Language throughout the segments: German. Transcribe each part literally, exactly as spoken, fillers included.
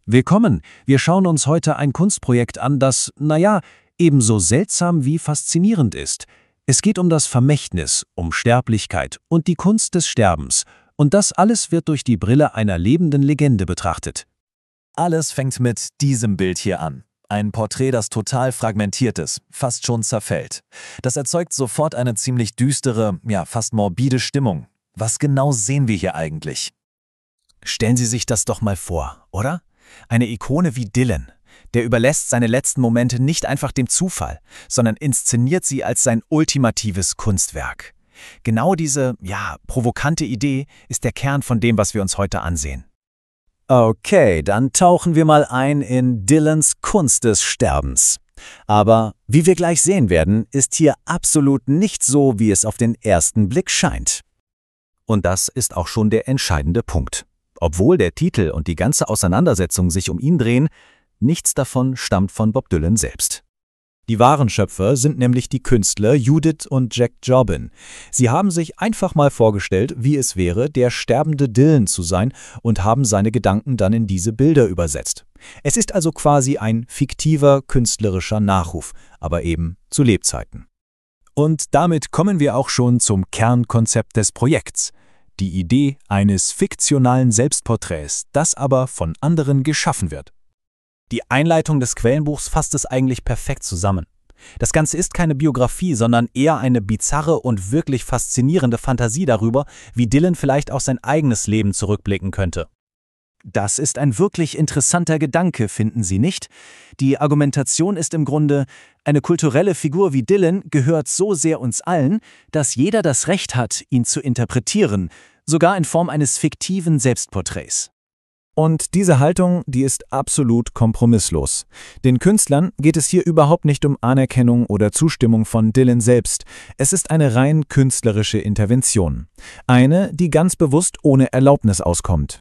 Willkommen! Wir schauen uns heute ein Kunstprojekt an, das, naja, ebenso seltsam wie faszinierend ist. Es geht um das Vermächtnis, um Sterblichkeit und die Kunst des Sterbens. Und das alles wird durch die Brille einer lebenden Legende betrachtet. Alles fängt mit diesem Bild hier an. Ein Porträt, das total fragmentiert ist, fast schon zerfällt. Das erzeugt sofort eine ziemlich düstere, ja fast morbide Stimmung. Was genau sehen wir hier eigentlich? Stellen Sie sich das doch mal vor, oder? Eine Ikone wie Dylan. Der überlässt seine letzten Momente nicht einfach dem Zufall, sondern inszeniert sie als sein ultimatives Kunstwerk. Genau diese, ja, provokante Idee ist der Kern von dem, was wir uns heute ansehen. Okay, dann tauchen wir mal ein in Dylans Kunst des Sterbens. Aber wie wir gleich sehen werden, ist hier absolut nicht so, wie es auf den ersten Blick scheint. Und das ist auch schon der entscheidende Punkt. Obwohl der Titel und die ganze Auseinandersetzung sich um ihn drehen, nichts davon stammt von Bob Dylan selbst. Die wahren Schöpfer sind nämlich die Künstler Judith und Jack Jobbin. Sie haben sich einfach mal vorgestellt, wie es wäre, der sterbende Dylan zu sein und haben seine Gedanken dann in diese Bilder übersetzt. Es ist also quasi ein fiktiver künstlerischer Nachruf, aber eben zu Lebzeiten. Und damit kommen wir auch schon zum Kernkonzept des Projekts. Die Idee eines fiktionalen Selbstporträts, das aber von anderen geschaffen wird. Die Einleitung des Quellenbuchs fasst es eigentlich perfekt zusammen. Das Ganze ist keine Biografie, sondern eher eine bizarre und wirklich faszinierende Fantasie darüber, wie Dylan vielleicht auf sein eigenes Leben zurückblicken könnte. Das ist ein wirklich interessanter Gedanke, finden Sie nicht? Die Argumentation ist im Grunde, eine kulturelle Figur wie Dylan gehört so sehr uns allen, dass jeder das Recht hat, ihn zu interpretieren, sogar in Form eines fiktiven Selbstporträts. Und diese Haltung, die ist absolut kompromisslos. Den Künstlern geht es hier überhaupt nicht um Anerkennung oder Zustimmung von Dylan selbst. Es ist eine rein künstlerische Intervention. Eine, die ganz bewusst ohne Erlaubnis auskommt.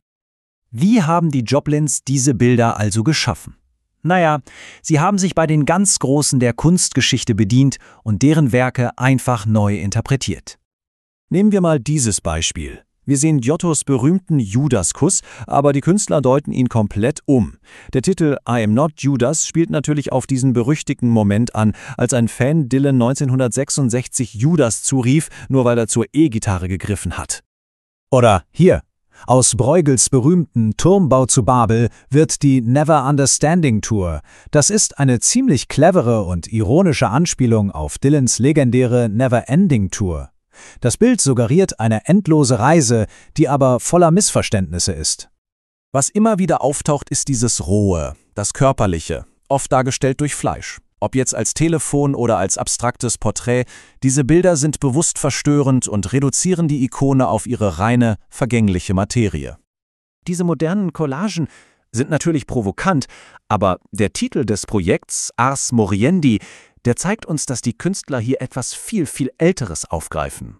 Wie haben die Joplins diese Bilder also geschaffen? Naja, sie haben sich bei den ganz Großen der Kunstgeschichte bedient und deren Werke einfach neu interpretiert. Nehmen wir mal dieses Beispiel. Wir sehen Giottos berühmten Judaskuss, aber die Künstler deuten ihn komplett um. Der Titel I am not Judas spielt natürlich auf diesen berüchtigten Moment an, als ein Fan Dylan neunzehnhundertsechsundsechzig Judas zurief, nur weil er zur E-Gitarre gegriffen hat. Oder hier. Aus Bruegels berühmten Turmbau zu Babel wird die Never Understanding Tour. Das ist eine ziemlich clevere und ironische Anspielung auf Dylans legendäre Never Ending Tour. Das Bild suggeriert eine endlose Reise, die aber voller Missverständnisse ist. Was immer wieder auftaucht, ist dieses Rohe, das Körperliche, oft dargestellt durch Fleisch. Ob jetzt als Telefon oder als abstraktes Porträt, diese Bilder sind bewusst verstörend und reduzieren die Ikone auf ihre reine, vergängliche Materie. Diese modernen Collagen sind natürlich provokant, aber der Titel des Projekts, Ars Moriendi, der zeigt uns, dass die Künstler hier etwas viel, viel Älteres aufgreifen.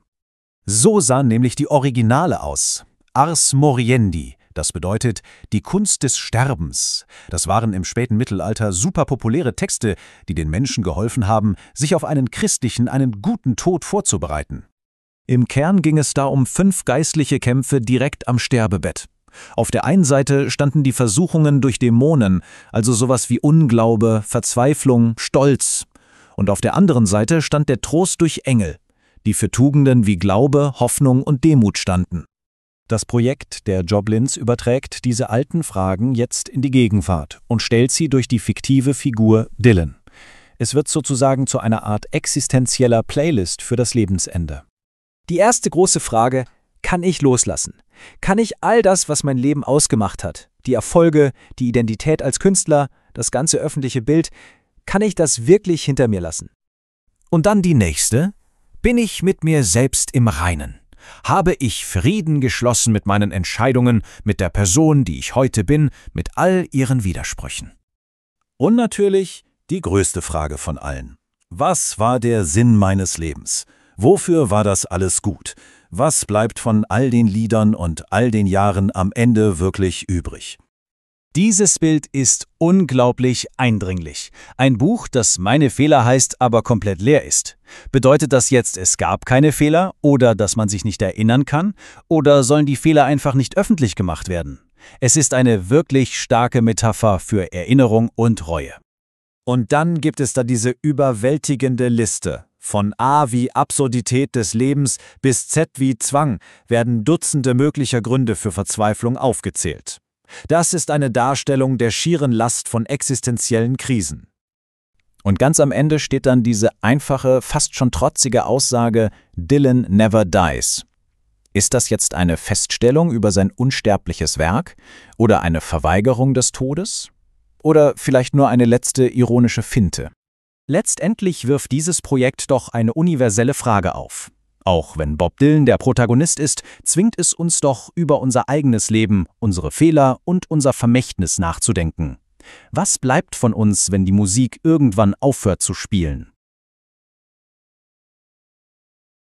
So sahen nämlich die Originale aus. Ars Moriendi. Das bedeutet die Kunst des Sterbens. Das waren im späten Mittelalter super populäre Texte, die den Menschen geholfen haben, sich auf einen christlichen, einen guten Tod vorzubereiten. Im Kern ging es da um fünf geistliche Kämpfe direkt am Sterbebett. Auf der einen Seite standen die Versuchungen durch Dämonen, also sowas wie Unglaube, Verzweiflung, Stolz. Und auf der anderen Seite stand der Trost durch Engel, die für Tugenden wie Glaube, Hoffnung und Demut standen. Das Projekt der Joplins überträgt diese alten Fragen jetzt in die Gegenwart und stellt sie durch die fiktive Figur Dylan. Es wird sozusagen zu einer Art existenzieller Playlist für das Lebensende. Die erste große Frage: Kann ich loslassen? Kann ich all das, was mein Leben ausgemacht hat, die Erfolge, die Identität als Künstler, das ganze öffentliche Bild, kann ich das wirklich hinter mir lassen? Und dann die nächste: Bin ich mit mir selbst im Reinen? Habe ich Frieden geschlossen mit meinen Entscheidungen, mit der Person, die ich heute bin, mit all ihren Widersprüchen? Und natürlich die größte Frage von allen. Was war der Sinn meines Lebens? Wofür war das alles gut? Was bleibt von all den Liedern und all den Jahren am Ende wirklich übrig? Dieses Bild ist unglaublich eindringlich. Ein Buch, das Meine Fehler heißt, aber komplett leer ist. Bedeutet das jetzt, es gab keine Fehler oder dass man sich nicht erinnern kann? Oder sollen die Fehler einfach nicht öffentlich gemacht werden? Es ist eine wirklich starke Metapher für Erinnerung und Reue. Und dann gibt es da diese überwältigende Liste. Von A wie Absurdität des Lebens bis Z wie Zwang werden Dutzende möglicher Gründe für Verzweiflung aufgezählt. Das ist eine Darstellung der schieren Last von existenziellen Krisen. Und ganz am Ende steht dann diese einfache, fast schon trotzige Aussage, Dylan never dies. Ist das jetzt eine Feststellung über sein unsterbliches Werk oder eine Verweigerung des Todes? Oder vielleicht nur eine letzte ironische Finte? Letztendlich wirft dieses Projekt doch eine universelle Frage auf. Auch wenn Bob Dylan der Protagonist ist, zwingt es uns doch über unser eigenes Leben, unsere Fehler und unser Vermächtnis nachzudenken. Was bleibt von uns, wenn die Musik irgendwann aufhört zu spielen?